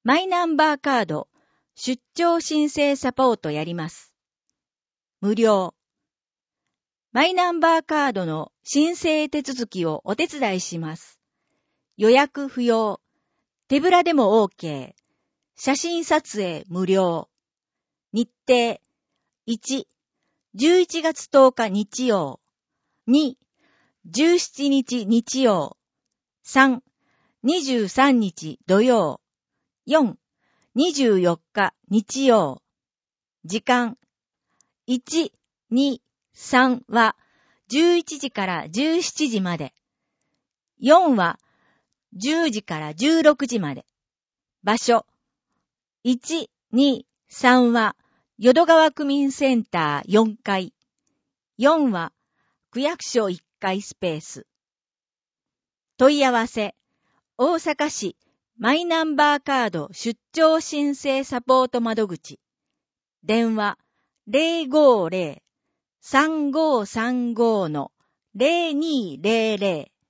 マイナンバーカード出張申請サポートやります。無料。マイナンバーカードの申請手続きをお手伝いします。予約不要。手ぶらでも OK。写真撮影無料。日程。1、11月10日日曜。2、17日日曜。3、23日土曜。4、24日日曜。時間。1、2、3は11時から17時まで。4は10時から16時まで。場所。1、2、3は淀川区民センター4階。4は区役所1階スペース。問い合わせ。大阪市マイナンバーカード出張申請サポート窓口。電話050-3535-0200